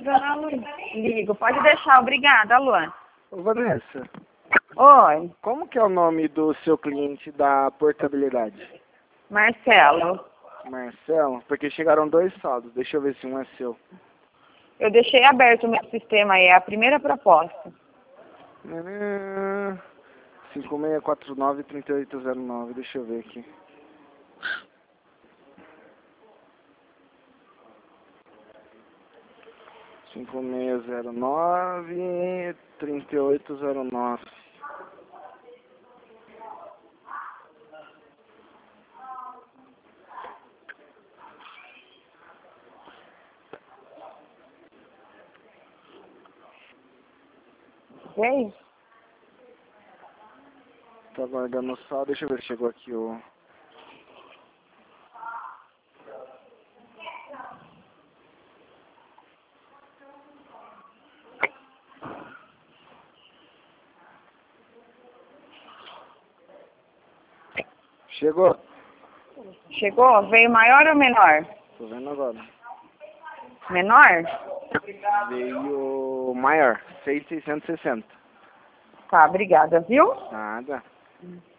Dona Lu, ligo. Pode deixar. Obrigada, Luan. Ô, Vanessa, Oi, como que é o nome do seu cliente da portabilidade? Marcelo. Marcelo? Porque chegaram 2 saldos. Deixa eu ver se um é seu. Eu deixei aberto o meu sistema aí. É a primeira proposta. 5649-3809. Deixa eu ver aqui. Cinco meia zero nove 3809. Veio? Tô aguardando o saldo. Deixa eu ver se chegou aqui o... Chegou? Chegou? Veio maior ou menor? Tô vendo agora. Menor? Veio maior, 6.660. Tá, obrigada, viu? Nada.